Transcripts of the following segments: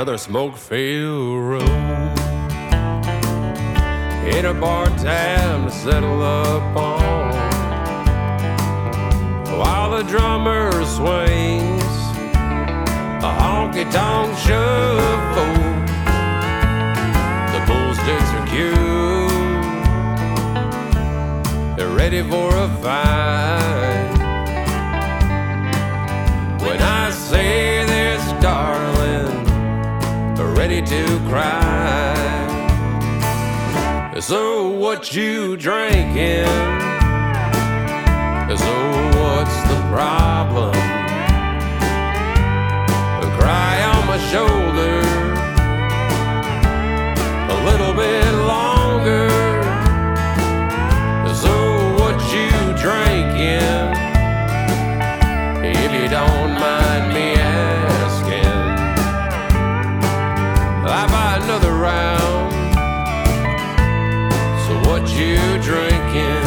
another smoke-filled room. Ain't a bar tab to settle up on, while the drummer swings a honky-tonk shuffle. The bull sticks are cute, they're ready for a fight. When I say this, darling, they're ready to cry. So what you drinking? So what's the problem? A cry on my shoulder, a little bit longer. So what you drinking? If you don't mind me asking, I'll buy another round. So what you drinking?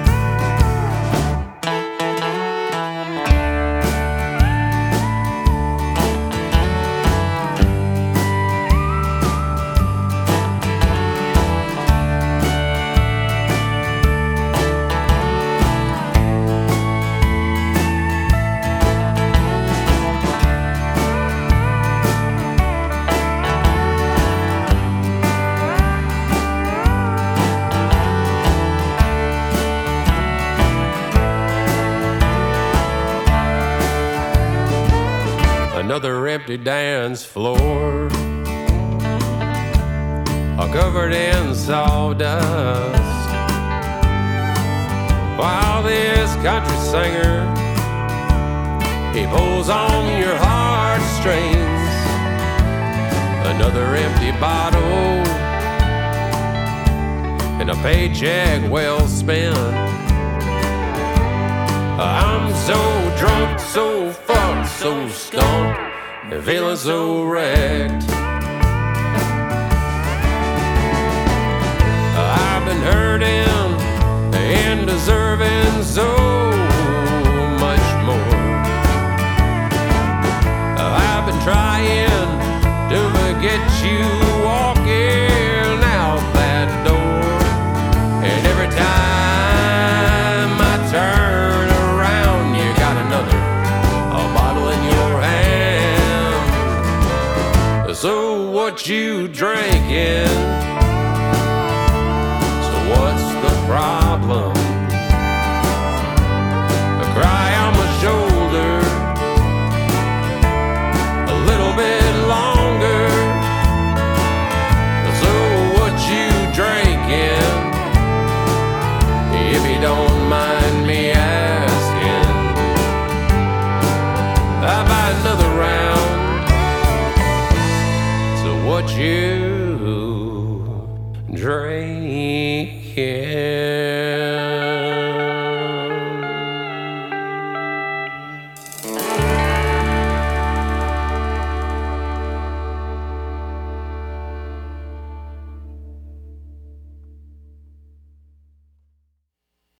Another empty dance floor, all covered in sawdust, while this country singer, he pulls on your heartstrings. Another empty bottle and a paycheck well spent. I'm so drunk, so fucked, so stoned, and feeling so wrecked. I've been hurting and deserving so much more. I've been trying to forget you walking out that door, and every time I turn around, you got another bottle in your hand. So what you drinking?